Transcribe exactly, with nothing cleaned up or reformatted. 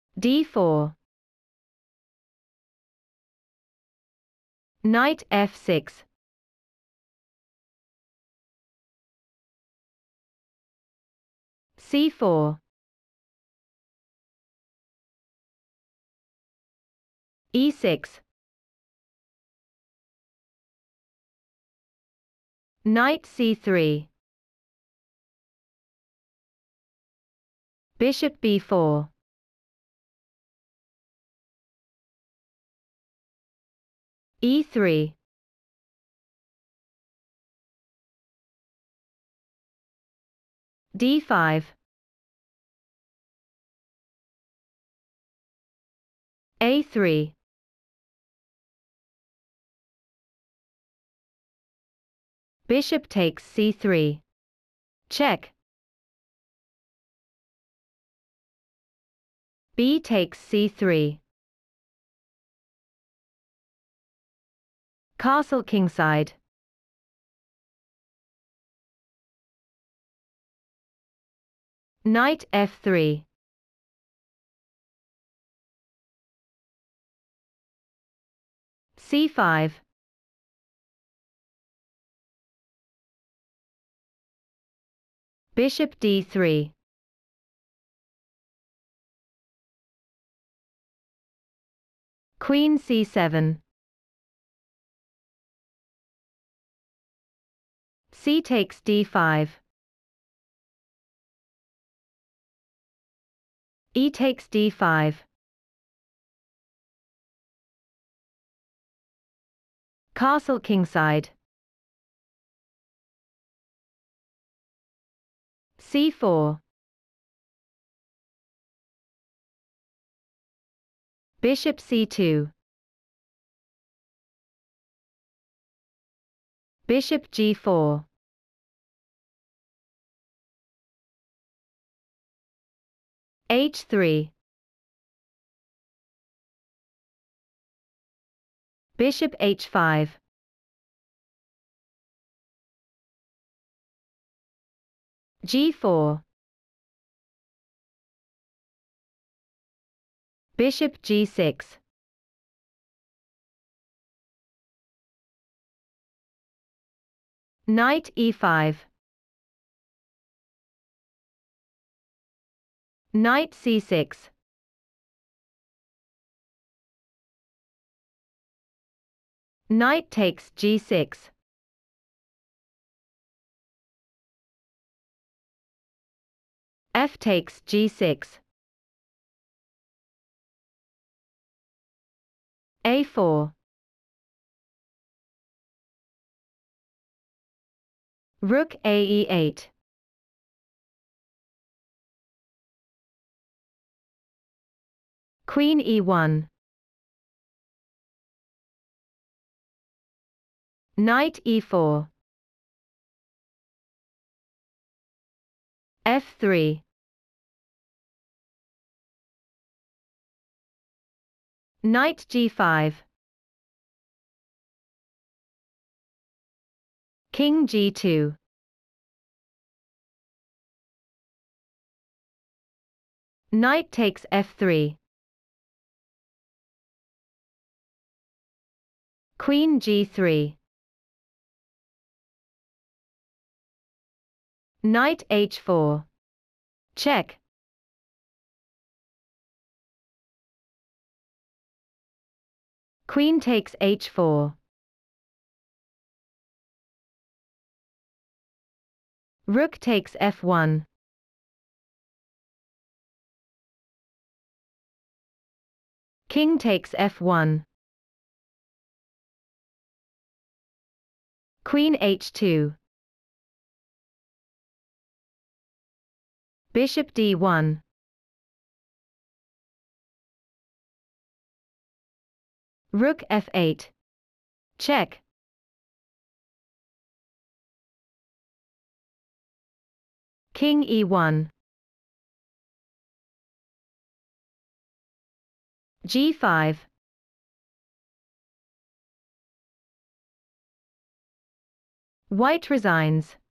d four. Knight f six. c four. e six. Knight c three. Bishop b four. e three. d five. a three. Bishop takes c three. Check. B takes c three. Castle kingside. Knight f three. c five. Bishop d three. Queen c seven. C takes d five. E takes d five. Castle kingside. c four. Bishop c two. Bishop g four. h three. Bishop h five. g four. Bishop g six. Knight e five. Knight c six. Knight takes g six. F takes g six. a four. Rook a e eight. Queen e one. Knight e four. f three. Knight g five. King g two. Knight takes f three. Queen g three. Knight h four. Check. Queen takes h four. Rook takes f one. King takes f one. Queen h two. Bishop d one. Rook f eight. Check. King e one. g five. White resigns.